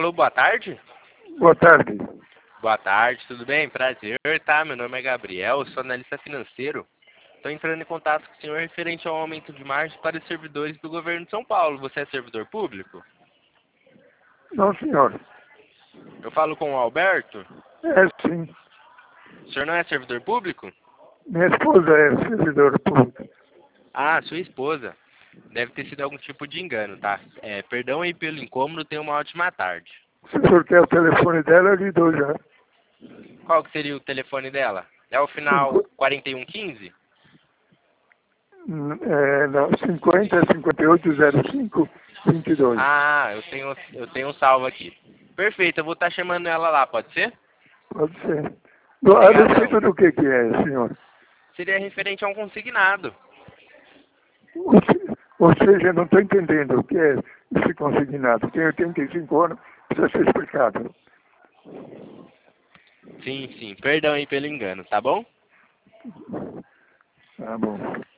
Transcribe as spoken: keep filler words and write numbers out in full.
Alô, boa tarde? Boa tarde. Boa tarde, tudo bem? Prazer, tá? Meu nome é Gabriel, eu sou analista financeiro. Estou entrando em contato com o senhor referente ao aumento de margem para os servidores do governo de São Paulo. Você é servidor público? Não, senhor. Eu falo com o Alberto? É sim. O senhor não é servidor público? Minha esposa é servidora pública. Ah, sua esposa. Deve ter sido algum tipo de engano, tá? É, perdão aí pelo incômodo, tenha uma ótima tarde. Se o senhor quer o telefone dela, eu lhe dou já. Qual que seria o telefone dela? É o final Cinco, quarenta e um quinze? hum, é, não, cinquenta, cinquenta e oito, zero cinco, vinte e dois. Ah, eu tenho, eu tenho um salvo aqui. Perfeito, eu vou estar chamando ela lá, pode ser? Pode ser. Do- A Obrigadão. respeito do que que é, senhor? Seria referente a um consignado. Ou se- ou seja, não estou entendendo o que é esse consignado. Tem oitenta e cinco anos, precisa ser explicado. Sim, sim. Perdão aí pelo engano, tá bom? Tá bom.